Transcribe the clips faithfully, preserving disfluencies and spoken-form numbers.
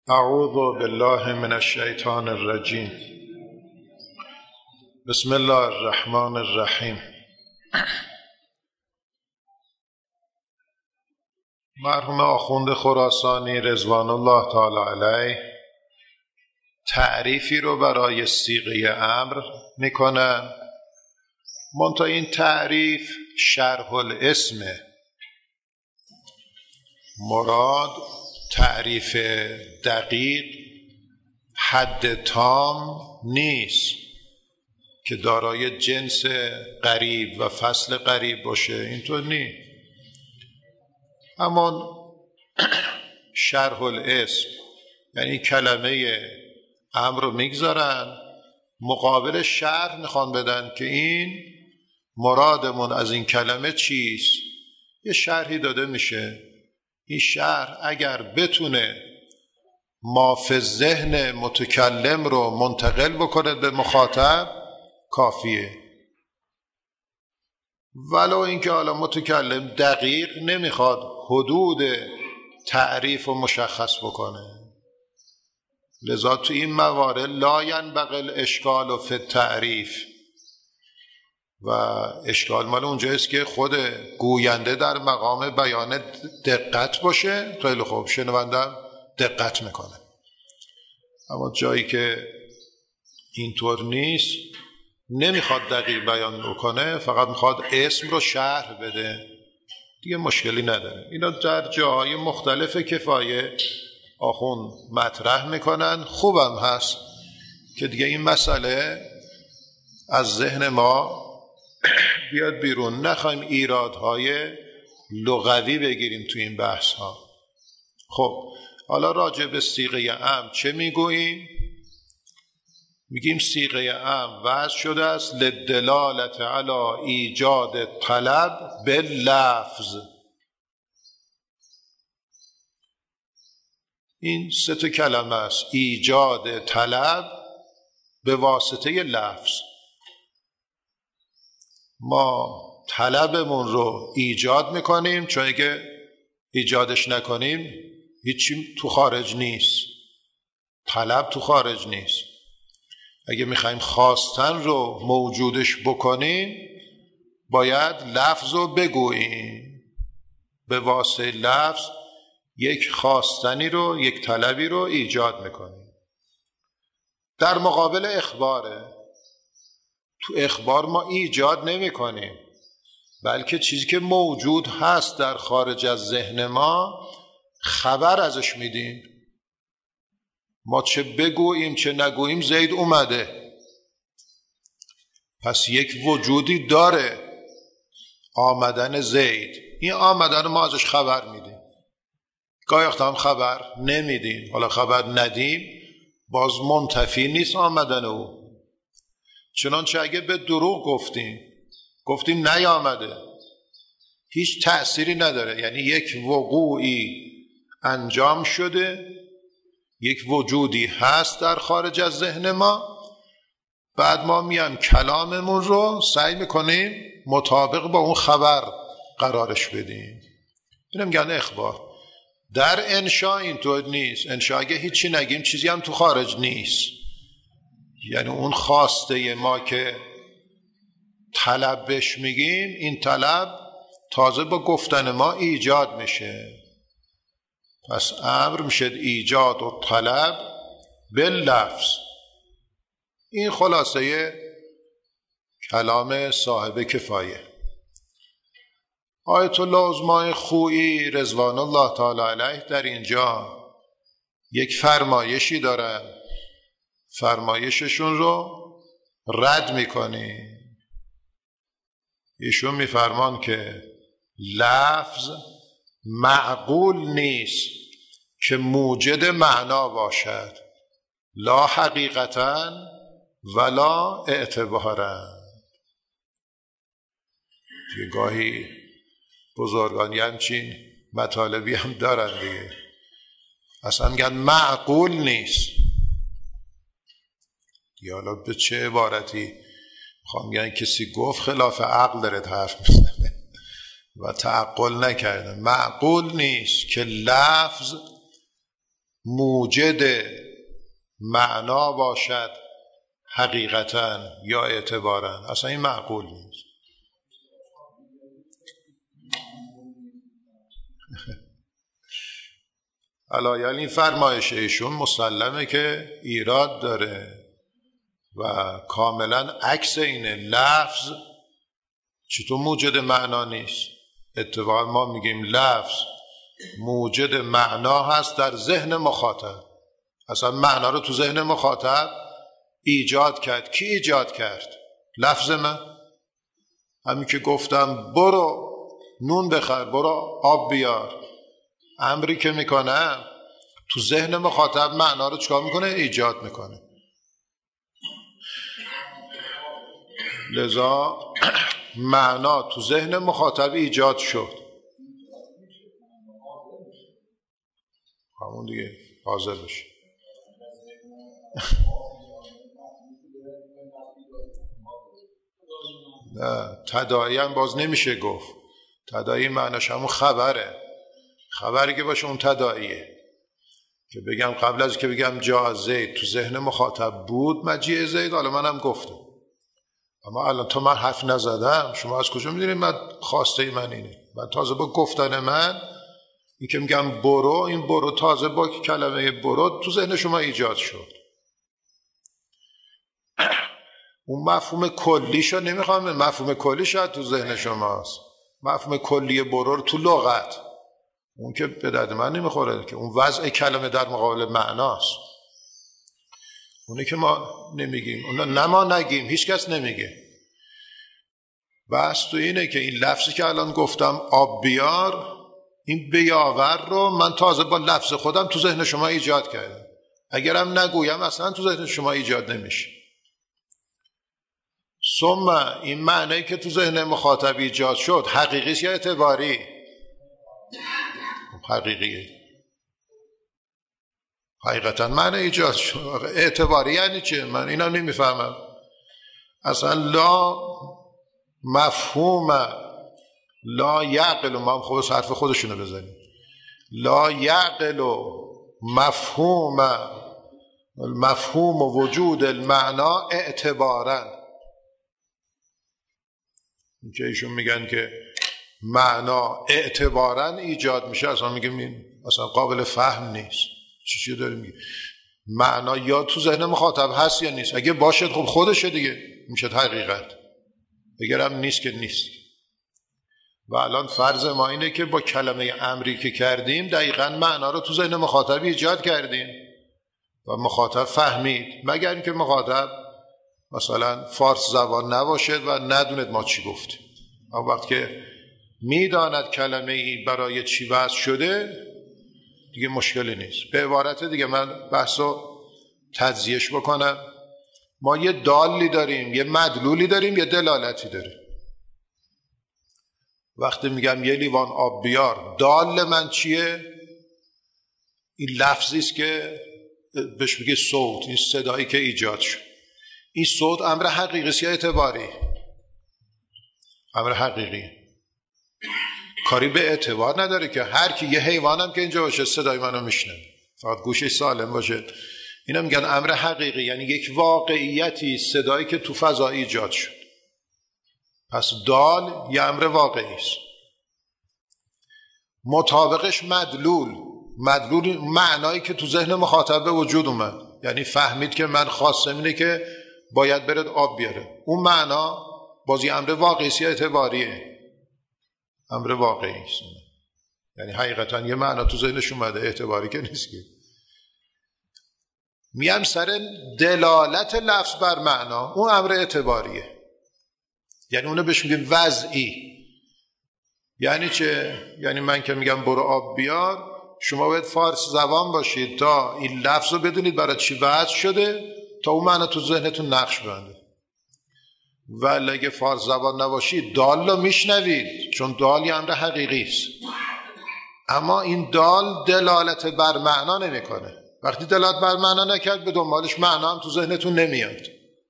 اعوذ بالله من الشیطان الرجیم. بسم الله الرحمن الرحیم. مرحوم آخوند خراسانی رضوان الله تعالی علیه تعریفی رو برای صیغه امر میکنن، منتها این تعریف شرح الاسمه. مراد تعریف دقیق حد تام نیست که دارای جنس قریب و فصل قریب باشه، اینطور نیست. اما شرح الاسم یعنی کلمه امر رو میگذارن، مقابل شرح میخوان بدن که این مرادمون از این کلمه چیست. یه شرحی داده میشه. این شرح اگر بتونه ما فی ذهن متکلم رو منتقل بکنه به مخاطب کافیه، ولو اینکه حالا متکلم دقیق نمیخواد حدود تعریف رو مشخص بکنه. لذا تو این موارد لا ینبغی الاشکال فی التعریف، و اشکال مال اونجاست که خود گوینده در مقام بیان دقت باشه. خیلی خوب، شنوندم دقت میکنه. اما جایی که اینطور نیست، نمیخواد دقیق بیان بکنه، فقط میخواد اسم رو شرح بده، دیگه مشکلی نداره. اینا در جاهای مختلف کفایه آخوند مطرح میکنن. خوبم هست که دیگه این مسئله از ذهن ما بیاد بیرون، نخوایم ایرادهای لغوی بگیریم تو این بحث ها. خب حالا راجع به صیغه امر چه میگوییم؟ میگیم صیغه امر وضع شده است للدلالة علی ایجاد طلب باللفظ. این سه تا کلمه است: ایجاد طلب به واسطه لفظ. ما طلبمون رو ایجاد میکنیم، چون اگه ایجادش نکنیم هیچی تو خارج نیست. طلب تو خارج نیست. اگه میخوایم خواستن رو موجودش بکنیم باید لفظ رو بگوییم. به واسطه لفظ یک خواستنی رو، یک طلبی رو ایجاد میکنیم. در مقابل اخباره. تو اخبار ما ایجاد نمی کنیم، بلکه چیزی که موجود هست در خارج از ذهن ما خبر ازش میدیم. ما چه بگوییم چه نگوییم زید اومده، پس یک وجودی داره، آمدن زید. این آمدن ما ازش خبر میدیم. گاهی وقتا هم خبر نمیدیم. حالا خبر ندیم باز منتفی نیست آمدن او. چنانچه اگه به دروغ گفتیم گفتیم نیامده، هیچ تأثیری نداره. یعنی یک وقوعی انجام شده، یک وجودی هست در خارج از ذهن ما، بعد ما میایم کلاممون رو سعی میکنیم مطابق با اون خبر قرارش بدیم. اینو میگن اخبار. در انشاء اینطور نیست. انشاء اگه هیچی نگیم چیزی هم تو خارج نیست. یعنی اون خواسته ما که طلب بهش میگیم، این طلب تازه با گفتن ما ایجاد میشه. پس امر میشه ایجاد و طلب باللفظ. این خلاصه کلام صاحب کفایه. آیت الله عظمای خویی رضوان الله تعالی علیه در اینجا یک فرمایشی دارن، فرمایششون رو رد میکنی. ایشون میفرمان که لفظ معقول نیست که موجد معنا باشد، لا حقیقتا ولا اعتبارا. یه گاهی بزرگان همچین مطالبی هم دارن دیگه، اصلا میگن معقول نیست. یا حالا به چه عبارتی میخوام میگن کسی گفت خلاف عقل داره حرف میزنه و تعقل نکرده. معقول نیست که لفظ موجد معنا باشد حقیقتا یا اعتبارا، اصلا این معقول نیست. علایل این فرمایش ایشون مسلمه که ایراد داره و کاملا عکس اینه. لفظ چطور موجد معنا نیست؟ اتفاقا ما میگیم لفظ موجد معنا هست در ذهن مخاطب. اصلا معنا رو تو ذهن مخاطب ایجاد کرد. کی ایجاد کرد؟ لفظ من. همین که گفتم برو نون بخر، برو آب بیار، امری که میکنم تو ذهن مخاطب معنا رو چکار میکنه؟ ایجاد میکنه. لذا معنا تو ذهن مخاطب ایجاد شد. همون دیگه حاضر بشه. نه تداعی هم باز نمیشه گفت. تداعی معناش همون خبره. خبری که باشه اون تداعیه. که بگم قبل از که بگم جا زید تو ذهن مخاطب بود مجیء زید، حالا منم گفتم، اما الان تو من حرف نزدم، شما از کجا میدونید من خواسته من اینه؟ من تازه با گفتن من این که میگم برو، این برو تازه با کلمه برو تو ذهن شما ایجاد شد. اون مفهوم کلیشو نمیخوام، مفهوم کلی شاید تو ذهن شماست. مفهوم کلی برو رو تو لغت، اون که به درد من نمیخوره، که اون وضع کلمه در مقابل معناست. اونه که ما نمیگیم، اون نه ما نگیم، هیچ کس نمیگه. بس تو اینه که این لفظی که الان گفتم آب بیار، این بیاور رو من تازه با لفظ خودم تو ذهن شما ایجاد کردم. اگرم نگویم اصلا تو ذهن شما ایجاد نمیشه. ثم این معنی که تو ذهن مخاطب ایجاد شد حقیقیست یا اعتباری؟ حقیقیه. حقیقتا معنی ایجاد شد. اعتباری یعنی چه؟ من اینم نمیفهمم. اصلا لا مفهوم لا یعقل، ما هم خود حرف خودشونو بزنیم، لا یعقل مفهوم مفهوم وجود المعنا اعتبارا. این که ایشون میگن که معنا اعتبارا ایجاد میشه، اصلا میگم این اصلا قابل فهم نیست. چی چی داریم میگه؟ معنا یا تو ذهن مخاطب هست یا نیست. اگه باشه خب خودشه دیگه، میشه حقیقت. اگر هم نیست که نیست. و الان فرض ما اینه که با کلمه امری که کردیم دقیقاً معنا رو تو ذهن مخاطب ایجاد کردیم و مخاطب فهمید، مگر اینکه مخاطب مثلا فارس زبان نباشد و ندوند ما چی گفتیم. اما وقت که میداند کلمه ای برای چی وضع شده دیگه مشکلی نیست. به عبارت دیگه من بحثو تجزیهش بکنم. ما یه دالی داریم، یه مدلولی داریم، یه دلالتی داریم. وقتی میگم یه لیوان آب بیار، دال من چیه؟ این لفظیست که بهش میگه صوت، این صدایی که ایجاد شد. این صوت امر حقیقی یا اعتباری؟ امر حقیقی. کاری به اعتبار نداره که هر کی یه حیوانم که اینجا باشه صدای منو میشنوه، فقط گوشش سالم باشه. اینا میگن امر حقیقی، یعنی یک واقعیتی، صدایی که تو فضا ایجاد شد. پس دال یه امر واقعی است. مطابقش مدلول، مدلول معنایی که تو ذهن مخاطب به وجود اومد، یعنی فهمید که من خواستم اینه که باید برد آب بیاره. اون معنا بازی امر واقعی است یا اعتباریه؟ امر واقعی است. یعنی حقیقتا یه معنا تو ذهنش اومده، اعتباری که نیست. که میام سر دلالت لفظ بر معنا، اون امر اعتباریه، یعنی اونو بهش میگیم وضعی. یعنی چه؟ یعنی من که میگم برو آب بیار، شما باید فارس زبان باشید تا این لفظ رو بدونید برای چی وضع شده، تا اون معنا تو ذهنتون نقش بنده. ولی اگه فارس زبان نباشید دال رو میشنوید، چون دال یه امر حقیقی است، اما این دال دلالت بر معنا نمیکنه. وقتی دلالت بر معنا نکرد به دنبالش معنا هم تو ذهنتون نمیاد.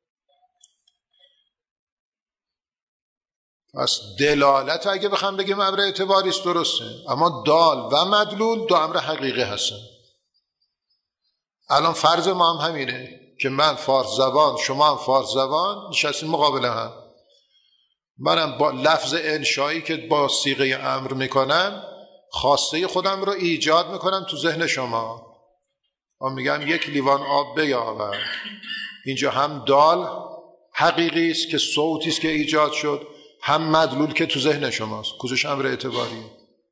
پس دلالت اگه بخوام بگیم امر اعتباری است درسته، اما دال و مدلول دو امر حقیقی هستن. الان فرض ما هم همینه که من فارس زبان، شما هم فارس زبان، نشستیم مقابل هم. منم با لفظ انشایی که با صیغه امر میکنم خواسته خودم رو ایجاد میکنم تو ذهن شما. من میگم یک لیوان آب بیاور. اینجا هم دال حقیقی است که صوتی است که ایجاد شد، هم مدلول که تو ذهن شماست. کجاش امر اعتباری؟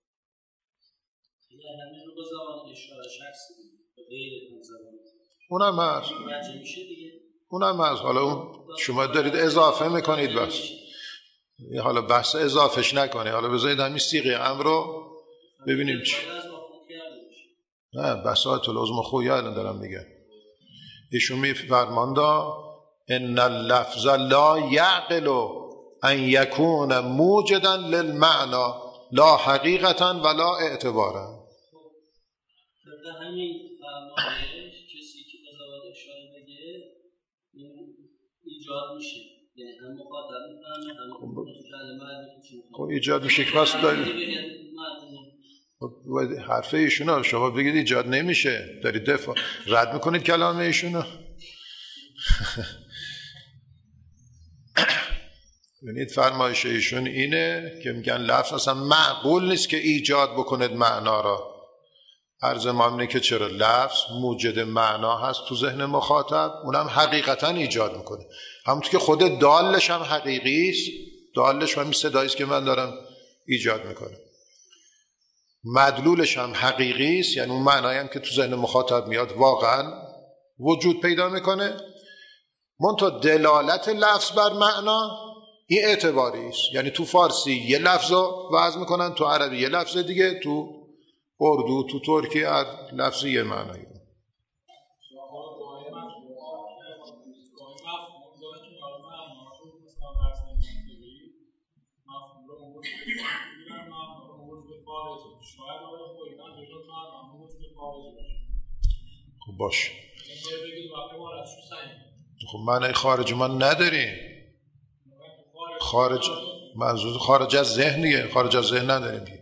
اونم هست، اونم هست. حالا اون شما دارید اضافه میکنید بس. حالا بحث اضافهش نکنید. حالا بذارید همین صیغه امر رو ببینیم چی. نه بساط العظم خویه الان دارم میگم. ایشون میفرماندا ان اللفظ لا یعقل ان یکون موجدا للمعنى لا حقیقتا ولا اعتبارا. همین فرمایش کسی که قضاوت اشاره بگه ایجاد میشه، یعنی هم مخاطب میفهمه هم کلمه خب ایجاد میشه که پس دارید حرف ایشونو شما بگید ایجاد نمیشه، دارید دفاع رد میکنید کلام ایشونو. ببینید فرمایش ایشون اینه که میگن لفظ اصلا معقول نیست که ایجاد بکند معنا را. عرض ما اینه که چرا لفظ موجد معنا هست تو ذهن مخاطب، اونم حقیقتا ایجاد میکنه. همونطور که خود دالش هم حقیقی است، دالش همین صدایی است که من دارم ایجاد میکنه. مدلولش هم حقیقی است، یعنی اون معنایی هم که تو ذهن مخاطب میاد واقعا وجود پیدا میکنه. منتها دلالت لفظ بر معنا این اعتباری است، یعنی تو فارسی یه لفظ رو وضع میکنن، تو عربی یه لفظ دیگه، تو اردو تو ترکی هر لفظی یه معنایی. خب باشه. خب معنی خارج ما نداریم. خارج منظور خارج از ذهنیه، خارج از ذهن نداریم.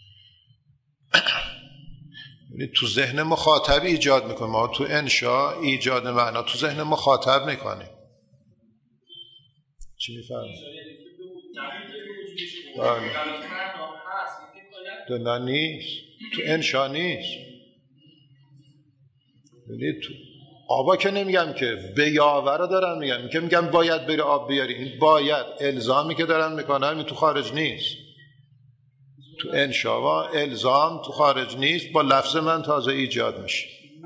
یعنی تو ذهن مخاطب ایجاد میکنه. ما تو انشا ایجاد معنا تو ذهن مخاطب میکنه. چی میفهمی؟ بله. نه نیست. تو انشا نیست. یعنی تو آبا که نمیگم که بیاوره دارم میگم که میگم باید بری آب بیاری. این باید الزامی که دارم میکنم این تو خارج نیست. تو انشا و الزام تو خارج نیست، با لفظ من تازه ایجاد میشه.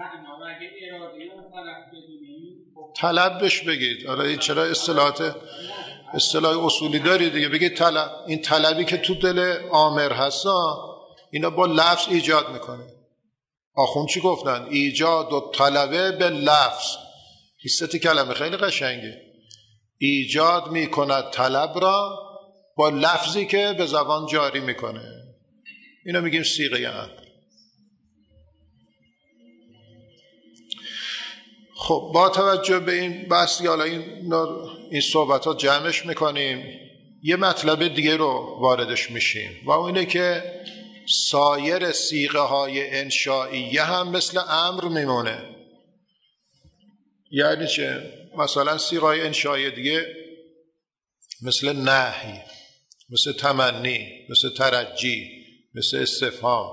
طلب بش بگید. آره این چرا اصطلاحات اصطلاح اصولی داری دیگه، بگید طلب. این طلبی که تو دل آمر هستا اینا با لفظ ایجاد میکنه. آخوند چی گفتن؟ ایجاد و طلبه به لفظ. حسیت کلمه خیلی قشنگه. ایجاد میکند طلب را با لفظی که به زبان جاری میکنه. اینو میگیم صیغه امر. خب با توجه به این بحث حالا این این صحبت ها جمعش میکنیم، یه مطلب دیگه رو واردش میشیم و اون اینه که سایر صیغه های انشائیه هم مثل امر میمونه. یعنی چه؟ مثلا صیغه های انشائیه دیگه مثل نهی، مثل تمنی، مثل ترجی، مثل استفهام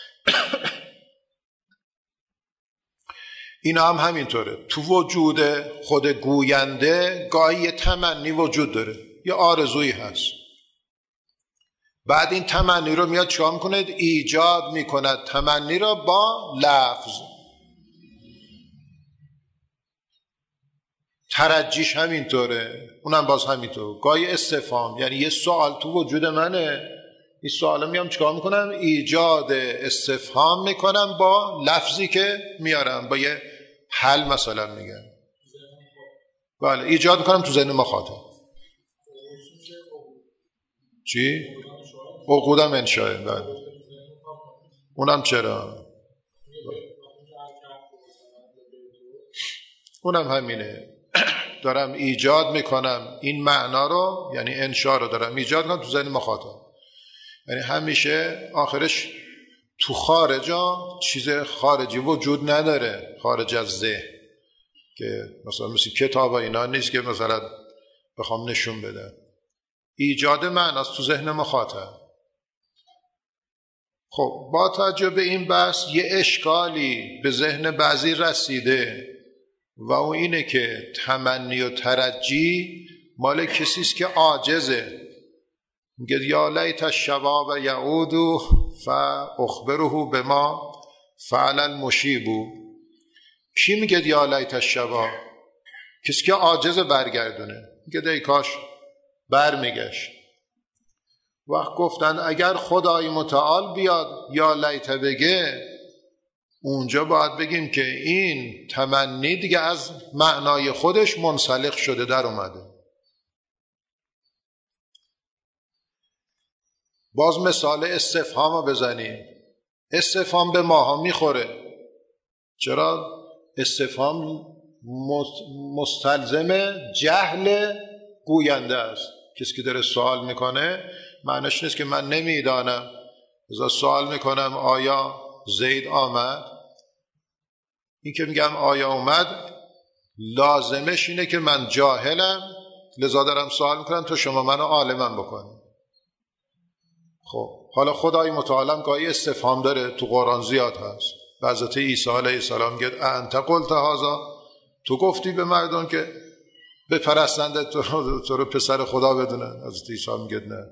اینا هم همینطوره. تو وجود خود گوینده گاهی یه تمنی وجود داره، یه آرزویی هست. بعد این تمنی رو میاد چیکار میکنه؟ ایجاد میکند تمنی رو با لفظ. ترجیش همینطوره، اونم باز همینطور. گاهی استفهام، یعنی یه سوال تو وجود منه، این سوالو میام چیکار میکنم؟ ایجاد استفهام میکنم با لفظی که میارم، با یه حل مثلا میگم. بله ایجاد میکنم تو ذهن مخاطب. چی؟ عقودم انشاء. بله اونم چرا؟ اونم همینه. دارم ایجاد میکنم این معنا رو، یعنی انشاء رو دارم ایجاد کنم تو ذهن مخاطب. یعنی همیشه آخرش تو خارجا چیز خارجی وجود نداره، خارج از ذهن، که مثلا مثل کتاب و اینا نیست که مثلا بخوام نشون بدم. ایجاد معناست تو ذهن مخاطب. خب با توجه به این بحث یه اشکالی به ذهن بعضی رسیده و اون اینه که تمنی و ترجی مال کسی است که عاجزه. میگه یا لیت الشباب یعود فاخبره بما فعل المشیب. کی میگه یا لیت الشباب؟ کسی که عاجز برگردونه. میگه ای کاش برمیگشت. وقت گفتن اگر خدای متعال بیاد یا لیت بگه، اونجا باید بگیم که این تمنی دیگه از معنای خودش منسلخ شده، در اومده. باز مثال استفهام رو بزنیم. استفهام به ماها میخوره. چرا؟ استفهام مستلزم جهل گوینده است. کسی که داره سوال میکنه معنیش نیست که من نمیدانم، ازا سوال میکنم آیا زید آمد. این که میگم آیا اومد لازمش اینه که من جاهلم، لذا دارم سوال میکنم تو شما منو عالمم بکنی. خب حالا خدای متعالم گاهی استفهام داره، تو قرآن زیاد هست. به حضرت عیسی علیه السلام میگه انت قلت هذا، تو گفتی به مردم که بپرستند تو رو, تو رو پسر خدا بدونن. حضرت عیسی میگه نه.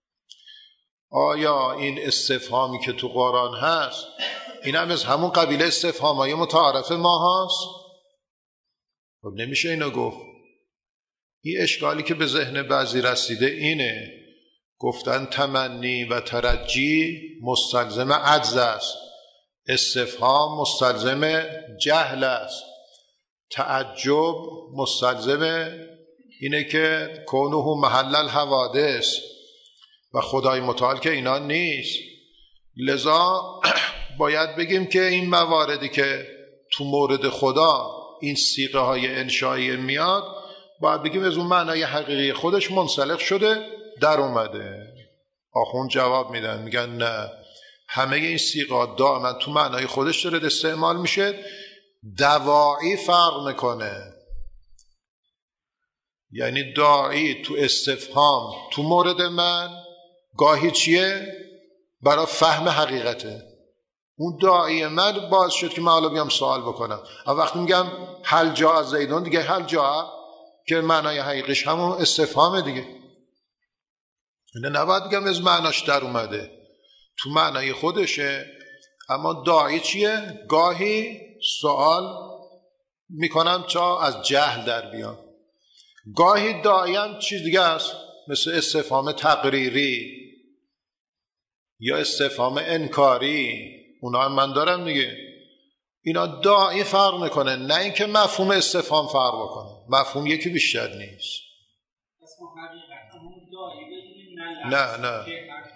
آیا این استفهامی که تو قرآن هست این هم از همون قبیله استفهامای متعارف ما هست؟ خب نمیشه اینو گفت. این اشکالی که به ذهن بعضی رسیده اینه، گفتن تمنی و ترجی مستلزم عجز است، استفهام مستلزم جهل است، تعجب مستلزم اینه که کونه محل الحوادث و خدای متعال که اینا نیست. لذا باید بگیم که این مواردی که تو مورد خدا این صیغه های انشایی میاد، باید بگیم از اون معنای حقیقی خودش منسلخ شده، در اومده. آخوند جواب میدن، میگن نه، همه این صیغه دائما تو معنای خودش داره استعمال میشه، دواعی فرق میکنه. یعنی داعی تو استفهام تو مورد من گاهی چیه؟ برای فهم حقیقته. اون داعی من باعث شد که من حالا بیام سوال بکنم. اما وقتی میگم هل جاء زیدون، دیگه هل جاء که معنای حقیقیش همون استفهامه دیگه. اینه نباید بگم از معناش در اومده، تو معنای خودشه. اما داعی چیه؟ گاهی سوال میکنم تا از جهل در بیام. گاهی داعی هم چیز دیگه است، مثل استفهام تقریری یا استفهام انکاری، اونا هم من دارم دیگه. اینا داعی فرق میکنه، نه اینکه مفهوم استفهام فرق بکنه. مفهوم یکی بیشتر نیست. نه نه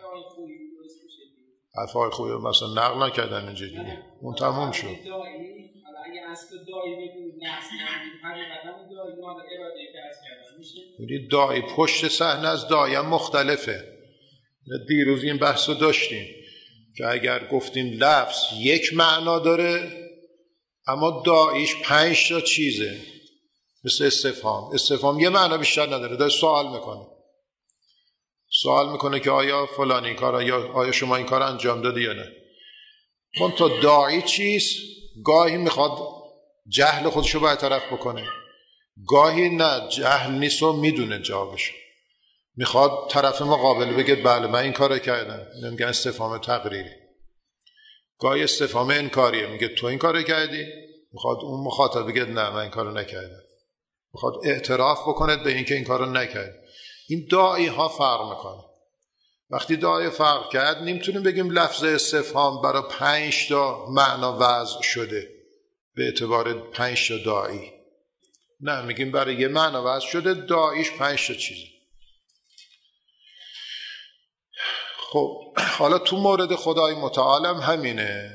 حرفای خوبی مثلا نقل نکردن اینجا دیگه، اون تموم شد. یعنی داعی پشت صحنه از داعی هم مختلفه. دیروز این بحث رو داشتیم که اگر گفتیم لفظ یک معنا داره اما داعیش پنج تا چیزه، مثل استفهام. استفهام یه معنا بیشتر نداره، داره سوال میکنه. سوال میکنه که آیا فلان این کار، یا آیا شما این کار انجام دادی یا نه. من تا داعی چیست؟ گاهی میخواد جهل خودشو برطرف بکنه، گاهی نه، جهل نیست و میدونه جوابشو، میخواد طرف مقابل بگه بله من این کارو کردم. اینو میگن استفهام تقریری. گاهی استفهام انکاریه، میگه تو این کارو کردی، میخواد اون مخاطب بگه نه من این کارو نکردم، میخواد اعتراف بکنه به اینکه این کارو نکرد. این داعی ها فرق میکنه. وقتی داعی فرق کرد نمیتونیم بگیم لفظ استفهام برای پنج تا معنا وضع شده به اعتبار پنج تا داعی. نه، میگیم برای یه معنا وضع شده، داعیش پنج تا چیزه. خب حالا تو مورد خدای متعال هم همینه.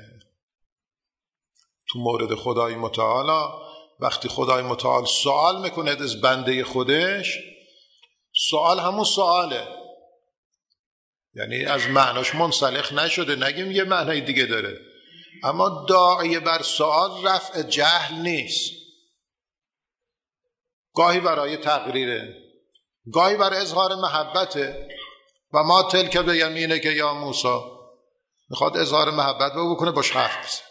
تو مورد خدای متعال وقتی خدای متعال سوال میکنه از بنده خودش، سوال همون سواله. یعنی از معناش منسلخ نشده، نگیم یه معنای دیگه داره، اما داعی بر سوال رفع جهل نیست. گاهی برای تقریره، گاهی برای اظهار محبته. و ما تلک به یمینه که یا موسی، میخواد اظهار محبت بکنه، باش حرف بزنه،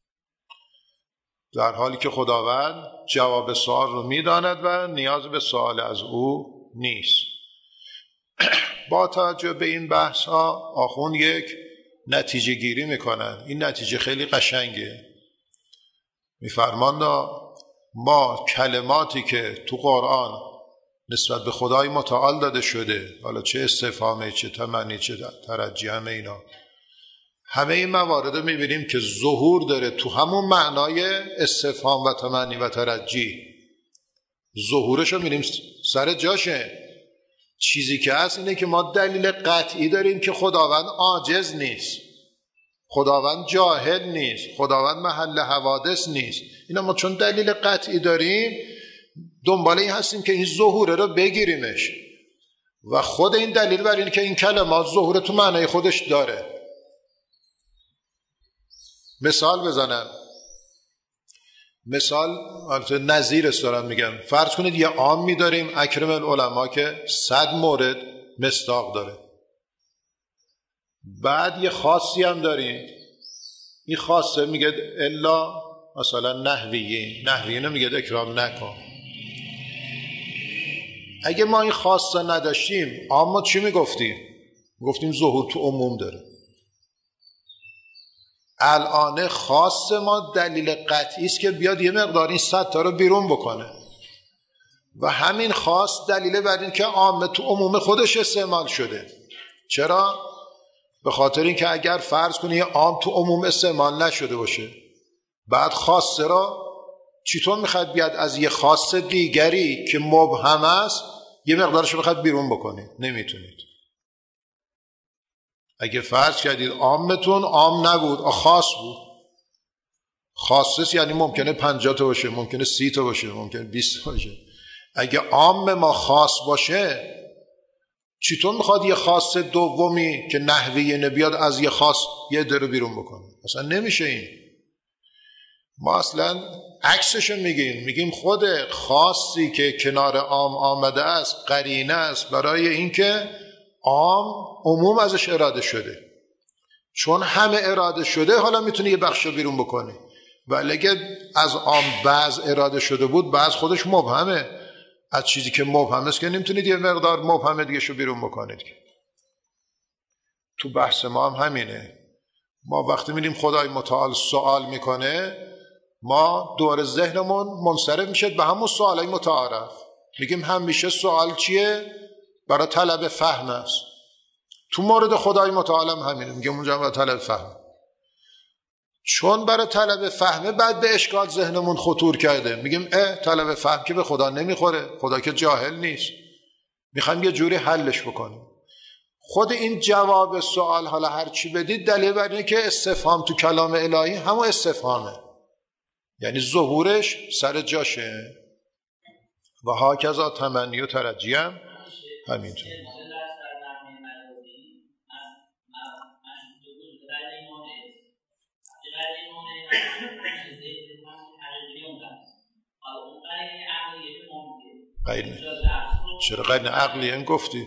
در حالی که خداوند جواب سوال رو میداند و نیاز به سوال از او نیست. با توجه به این بحث ها آخوند یک نتیجه گیری میکنن. این نتیجه خیلی قشنگه. میفرماند ما کلماتی که تو قرآن نسبت به خدای متعال داده شده، حالا چه استفهامی، چه تمنی، چه ترجی، همه اینا، همه این موارد رو میبینیم که ظهور داره تو همون معنای استفهام و تمنی و ترجی. ظهورش رو میبینیم سر جاشه. چیزی که هست اینه که ما دلیل قطعی داریم که خداوند عاجز نیست، خداوند جاهل نیست، خداوند محل حوادث نیست. اینا ما چون دلیل قطعی داریم دنبال این هستیم که این ظهوره رو بگیریمش. و خود این دلیل بر اینه که این کلمات ظهور تو معنای خودش داره. مثال بزنم، مثال نظیرش دارم میگم. فرض کنید یه عام میداریم اکرم العلماء که صد مورد مصداق داره، بعد یه خاصی هم داریم، این خاصه میگه الا مثلا نحویه، نحویه نمیگه اکرام نکن. اگه ما این خاصه نداشتیم اما چی میگفتیم؟ میگفتیم ظهور تو عموم داره. الان خاص ما دلیل قطعی است که بیاد یه مقدار این صد تا رو بیرون بکنه و همین خاص دلیل بر این که عام تو عموم خودش استعمال شده. چرا؟ به خاطر این که اگر فرض کنی یه عام تو عموم استعمال نشده باشه، بعد خاص را چطور میخواد بیاد از یه خاص دیگری که مبهم است یه مقدارش میخواد بیرون بکنید؟ نمیتونید. اگه فرض کردید عامتون عام نبود، خاص بود، خاصش یعنی ممکنه پنجاه تا باشه، ممکنه سی تا باشه، ممکنه بیست تا باشه. اگه عام ما خاص باشه چطور میخواد یه خاص دومی که نحویه نبیاد از یه خاص یه درو بیرون بکنه؟ اصلا نمیشه. این ما اصلا عکسشو میگیم، میگیم خود خاصی که کنار عام آمده است قرینه است برای اینکه عام عموم ازش اراده شده. چون همه اراده شده حالا میتونه یه بخش رو بیرون بکنه، ولی اگه از عام بعض اراده شده بود بعض خودش مبهمه. از چیزی که مبهم است که نمیتونید یه مقدار مبهم دیگه شو بیرون بکنید. تو بحث ما هم همینه. ما وقتی میریم خدای متعال سوال میکنه، ما دور ذهنمون منصرف میشه به همون سوالای متعارف. میگیم همیشه سوال چیه؟ برای طلب فهم است. تو مورد خدای متعال هم همینه، میگیم اونجا برای طلب فهم. چون برای طلب فهمه بعد به اشکال ذهنمون خطور کرده، میگیم اه طلب فهم که به خدا نمیخوره، خدا که جاهل نیست، میخوایم یه جوری حلش بکنیم. خود این جواب سوال حالا هر چی بدید دلیل بر اینه که استفهام تو کلام الهی همون استفهامه، یعنی ظهورش سر جاشه. و هاکذا تمنی و ترجی هم همینطور. قرینه چرا قرینه عقلی این گفتید؟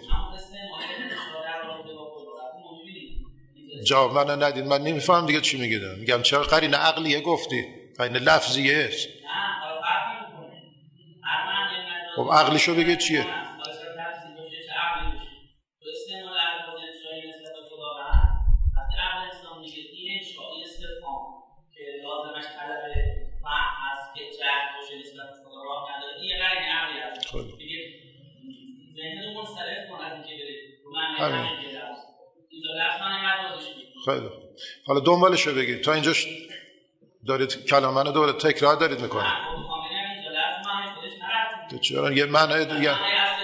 جواب من ندید، من نمیفهم دیگه چی میگید. میگم چرا قرینه عقلیه گفتید؟ قرینه لفظیه است. خب عقلیشو بگید چیه؟ خیلی حالا دنبالشو بگید. تا اینجاش دارید کلام منو دوباره تکرار دارید میکنید. چرا یه معنی دیگه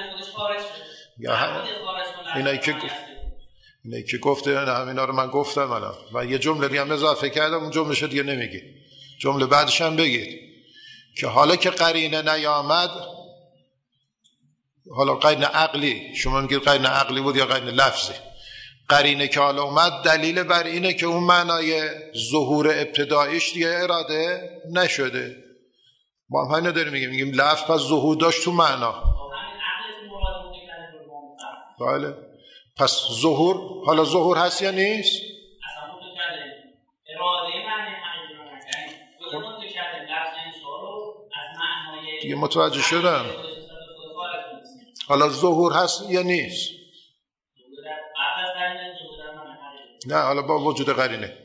یا اینایی که اینایی که گفته همینا رو من گفتم الان و یه جمله دیگه هم اضافه کردم، اون جمله شو دیگه نمیگید، جمله بعدش هم بگید که حالا که قرینه نیامد، حالا قرینه عقلی، شما میگید قرینه عقلی بود یا قرینه لفظی؟ قرینه که حالا اومد دلیل بر اینه که اون معنای ظهور ابتداییش دیگه اراده نشده. ما هم همین داریم میگیم، میگیم لفظ پس ظهور داشت تو معنا. بله پس ظهور، حالا ظهور هست یا نیست؟ دیگه متوجه شدم. حالا ظهور هست یا نیست؟ نه حالا با وجود قرینه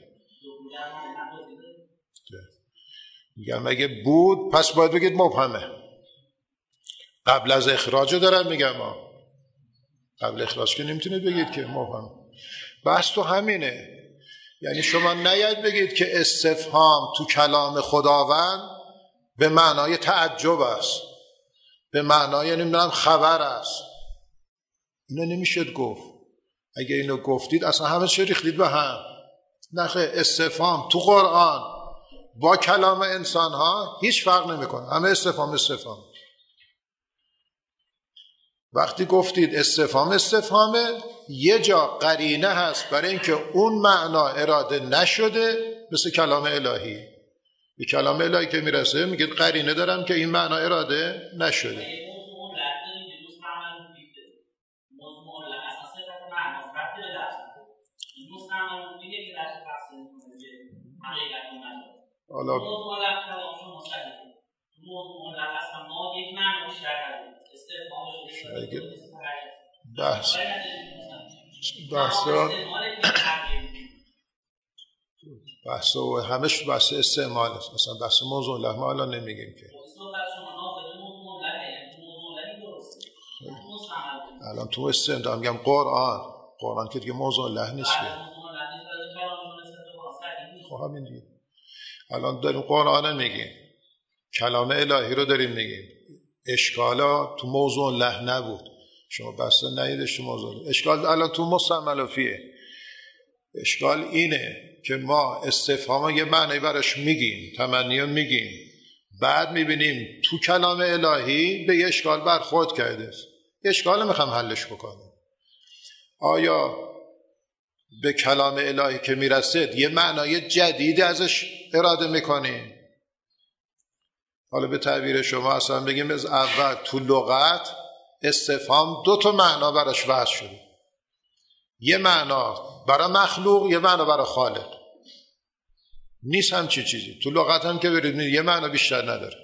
میگم اگه بود پس باید بگید مبهمه. قبل از اخراج دارم میگم ها. قبل اخراج که نمیتونید بگید که مبهم. بحث تو همینه. یعنی شما نیاید بگید که استفهام تو کلام خداوند به معنای تعجب است، به معنای نمیدونم خبر است. اینو نمیشد گفت. اگه اینو گفتید اصلا همه چی ریختید به هم. نخه استفهام تو قرآن با کلام انسان ها هیچ فرق نمیکنه، همه استفهام استفهام. وقتی گفتید استفهام استفهامه، یه جا قرینه هست برای اینکه اون معنا اراده نشده، مثل کلام الهی. به کلام الهی که میرسه میگید قرینه دارم که این معنا اراده نشده. حالا بحث بحث بحث و همش بحث استعمال است. مثلا بحث موضوع الله ما الان نمیگیم که الان تو استعمال میگم قرآن قرآن که دیگه موضوع الله نیست که. خب همین دیگه. الان داریم قرآن میگیم، کلام الهی رو داریم میگیم. اشکالا تو موضوع الله نبود. شما بحث نیدش تو موضوع. اشکال الان تو مستعمل فیه. اشکال اینه که ما استفهام یه معنی براش میگیم، تمنی میگیم، بعد میبینیم تو کلام الهی به یه اشکال برخورد کرده. اشکال میخوام حلش بکنیم. آیا به کلام الهی که میرسید یه معنای جدید ازش اراده میکنیم؟ حالا به تعبیر شما اصلا بگیم از اول تو لغت استفهام دو تا معنا براش وضع شده. یه معنا برای مخلوق، یه معنا برای خالق. نیست همچی چیزی. تو لغت هم که برید یه معنا بیشتر نداره.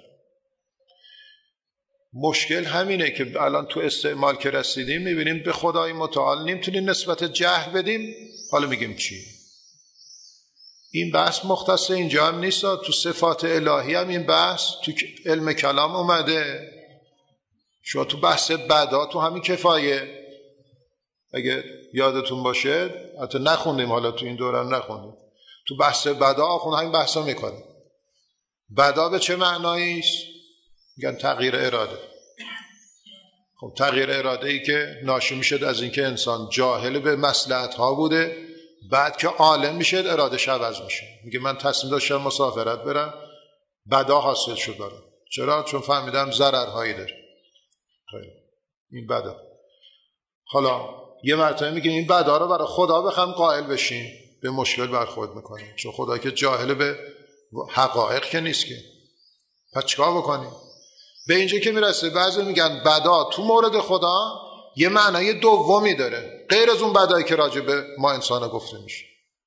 مشکل همینه که الان تو استعمال که رسیدیم میبینیم به خدای متعال نمیتونیم نسبت جهل بدیم. حالا میگیم چی؟ این بحث مختص اینجا هم نیست. تو صفات الهی هم این بحث تو علم کلام اومده. شما تو بحث بدا تو همین کفایه اگه یادتون باشه، حتی نخوندیم حالا تو این دوران نخوندیم، تو بحث بدا آخون همین بحثا میکنه. بدا به چه معناییست؟ میگن تغییر اراده. خب تغییر اراده ای که ناشی میشد از اینکه انسان جاهل به مصلحت ها بوده، بعد که عالم میشد ارادش عوض میشه. میگه من تصمیم داشتم مسافرت برم، بدا حاصل شد برام. چرا؟ چون فهمیدم ضررهایی داره. خیلی این بدا. حالا یه مرتبه میگه این بدا رو برای خدا بخوام قائل بشیم، به مشکل برخورد میکنیم، چون خدا که جاهل به حقایق که نیست که. پس چیکار بکنیم؟ به اینجا که میرسه بعضی میگن بدا تو مورد خدا یه معنای دومی داره غیر از اون بدایی که راجع به ما انسان گفته میشه.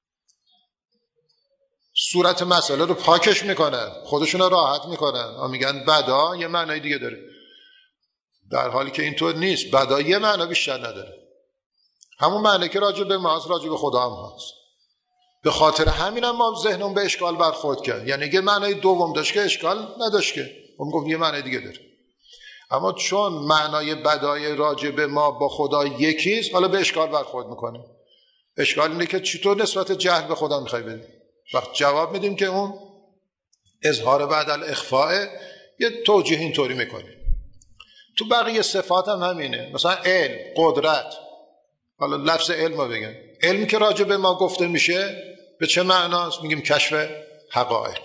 صورت مسئله رو پاکش میکنن، خودشون رو راحت میکنن، میگن بدا یه معنای دیگه داره، در حالی که اینطور نیست. بدا یه معنا بیشتر نداره. همون معنی که راجع به ما هست راجع به خدا هم هست. به خاطر همین هم ما ذهنمون به اشکال برخورد کرد. یعنی یه معنای دوم داشت که اشکال نداشت، که اون گفت یه معنی دیگه داره. اما چون معنای بدای راجع به ما با خدا یکیست، حالا به اشکال برخورد میکنیم. اشکال اینه که چطور نسبت جهل به خدا میخوای بدیم؟ وقت جواب میدیم که اون اظهار بعد الاخفاء، یه توجیه اینطوری میکنیم. تو بقیه صفات هم همینه. مثلا علم، قدرت. حالا لفظ علم رو بگن. علم که راجع به ما گفته میشه به چه معناست؟ میگیم کشف حقایق.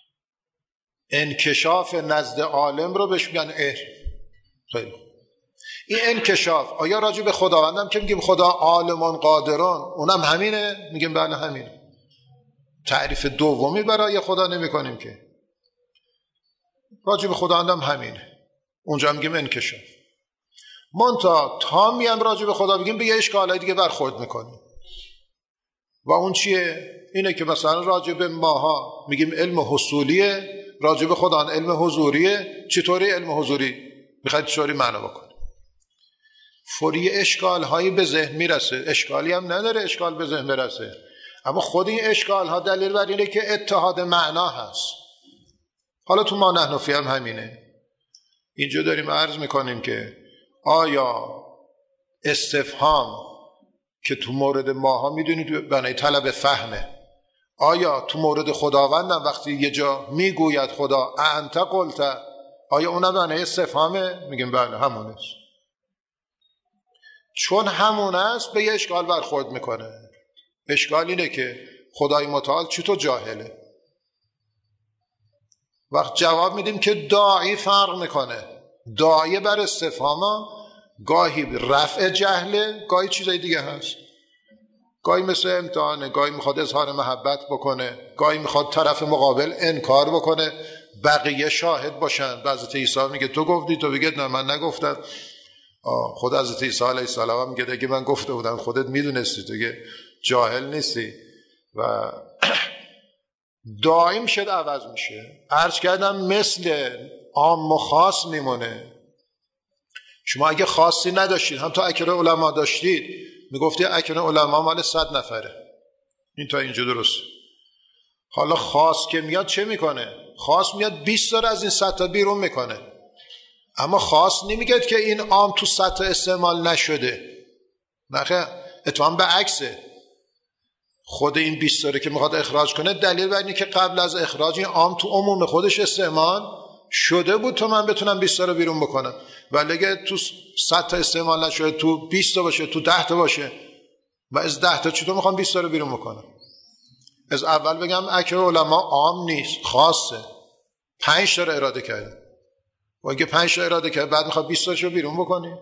انکشاف نزد عالم رو بهش میگن علم. خیلی. این انکشاف آیا راجع به خداوندم که میگیم خدا عالمون قادرون اونم همینه؟ میگیم بله همینه. تعریف دومی برای خدا نمی کنیم که راجع به خداوندم همینه، اونجا میگیم انکشاف. منتها تا میام راجع به خدا بگیم به یه اشکالای دیگه برخورد میکنیم و اون چیه؟ اینه که مثلا راجع به ماها میگیم علم حصولیه، راجع به خدا علم حضوریه. چطوری علم حضوری؟ میخواید چطوری معنا بکنیم؟ فوری اشکال هایی به ذهن میرسه، اشکالی هم نداره اشکال به ذهن برسه، اما خود این اشکال ها دلیل بر اینه که اتحاد معنا هست. حالا تو ما نحن فی هم همینه. اینجا داریم عرض میکنیم که آیا استفهام که تو مورد ماها میدونید بنای طلب فهمه، آیا تو مورد خداوندم وقتی یه جا میگوید خدا انت قلت، آیا اونم بنای استفهامه؟ میگیم بله همون است. چون همون است به یه اشکال برخورد میکنه. اشکال اینه که خدای متعال چطور جاهله؟ وقت جواب میدیم که داعی فرق میکنه. داعی بر استفهام گاهی رفع جهله، گاهی چیزای دیگه هست. گاهی مثل امتحانه، گاهی میخواد اظهار محبت بکنه، گاهی میخواد طرف مقابل انکار بکنه، بقیه شاهد باشن. به حضرت عیسی میگه تو گفتی، تو بگید نه من نگفتم. خود حضرت عیسی علیه السلام میگه اگه من گفته بودم خودت میدونستی، تو که جاهل نیستی. و دائم شد عوض میشه. عرض کردم مثل عام و خاص میمونه. شما اگه خاصی نداشتید، هم تا اکرام علما داشتید، میگفتی اکرام علما مال صد نفره، این تا اینجا درسته. حالا خاص که میاد چه میکنه؟ خاص میاد بیست تا از این صد تا بیرون میکنه. اما خاص نمیگه که این عام تو صد تا استعمال نشده، نه، اتفاقا به عکسه. خود این بیست تا که میخواد اخراج کنه دلیل بر اینه که قبل از اخراج این عام تو عموم خودش استعمال شده بود تا من بتونم بیست تا رو بیرون بکنم. ولی اگه تو صد تا استعمال نشده، تو بیست تا باشه، تو ده تا باشه، و از ده تا چطور میخوام بیست تا رو بیرون بکنم؟ از اول بگم اکثر علما عام نیست، خاصه. پنج تا رو اراده کرده و اگه پنج تا اراده کرده بعد میخواد بیست تا رو بیرون بکنی.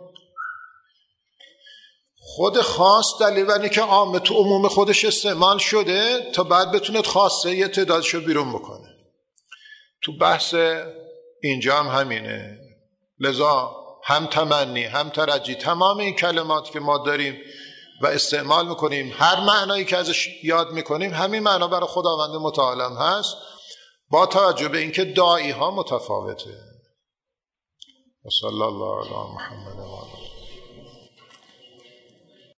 خود خاص دلیل بر اینه که عام تو عموم خودش استعمال شده تا بعد بتونه خاصه یه تعدادشو بیرون بکنه. تو بحث اینجا هم همینه. لذا هم تمنی هم ترجی، تمام این کلمات که ما داریم و استعمال میکنیم، هر معنایی که ازش یاد میکنیم همین معنا برای خداوند متعال هست، با توجه به اینکه داعی ها متفاوته. و صلی الله علی محمد و آله.